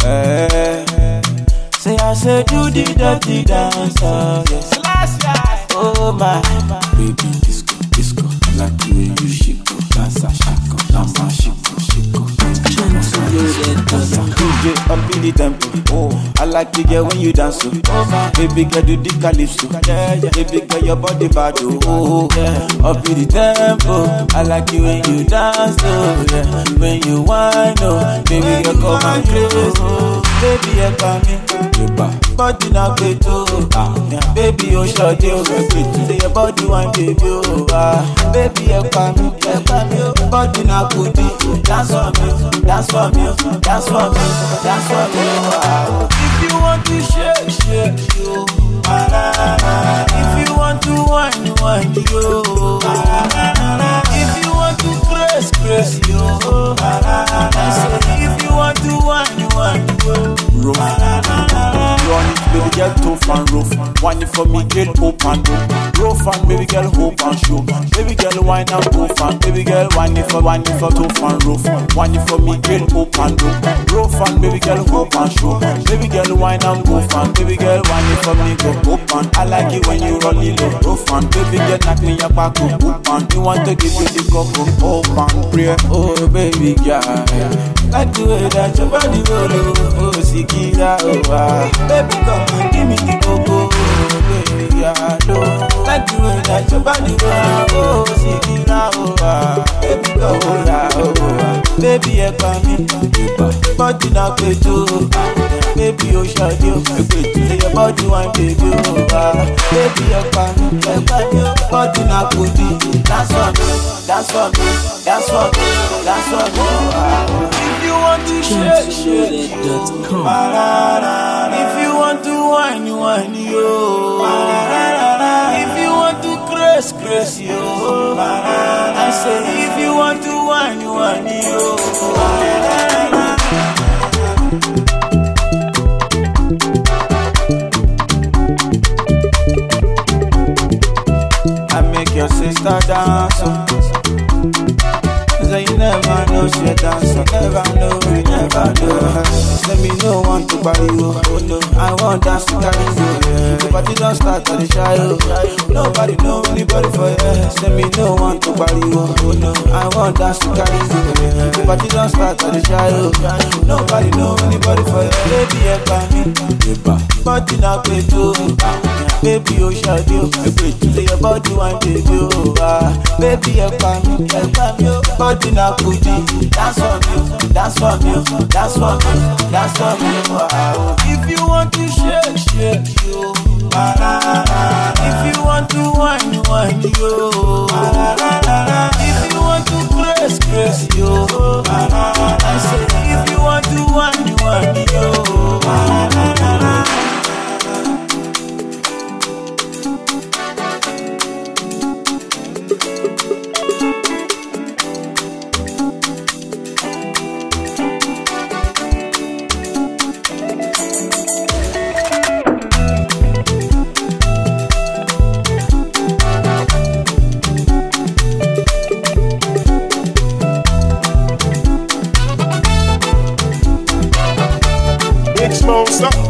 Say I say do the dirty dance, yes. Oh my baby disco, disco, I like the way you shake, dance a shako, dance a shako, shako. DJ up in the tempo, oh, I like the girl when you dance, oh my baby girl do the calypso, baby girl your body bad, oh yeah. Up in the tempo, I like you when you dance, oh yeah. When you whine, oh, baby girl come and crazy, oh, baby you come in, body na beto, baby oh short you, say your body one baby, oh baby you come in, body na goodie, dance for me, dance for me, dance for me, dance for me. If you want to shake, shake you. If you want to whine, whine you. If you want to press, press you. If you want to whine, whine you. Run it, baby girl, tough and rough. Whine it for me, girl, open up. Rough and baby girl, hope and show. Baby girl, whine and tough and baby girl, whine it for tough and rough. Whine it for me, girl, open up. Rough and baby girl, hope and show. Baby girl, whine and go fan. Baby girl, whine it for me, go open. I like it when you roll it up, rough and baby girl, knock me your back up, open. You want to give you the coco, open, pray. Oh baby girl, like the way that your body roll, oh Sikira, oh baby come and give me the coco, oh baby girl, like the way that your body roll, oh Sikira, oh baby come, oh baby you come in, body na beto, baby oh short you, say your body one baby, oh baby you come in, body na goodie, dance for me, dance for me, dance for me, dance for me. If you want to shake, shake you. If you want to whine, whine you. If you want to press, press you. I say if you want to whine, whine you. I make your sister dance. Say you never know she dance, never know, you never know. Let me know want to buy you, oh no, I want dance to carry you. The party don't start at the shy, nobody know anybody for you. Let me know want to buy you, oh no, I want dance to carry you. The party don't start at the shy, nobody know anybody for you. Baby you come in, body na beto, baby oh short you, say your body one baby, oh baby you come in, body na goodie, dance for me, dance for me, dance for me, dance for me. If you want to shake, shake you. If you want to whine, whine you. If you want to press, press you. I say if you want to whine, whine you. Stop.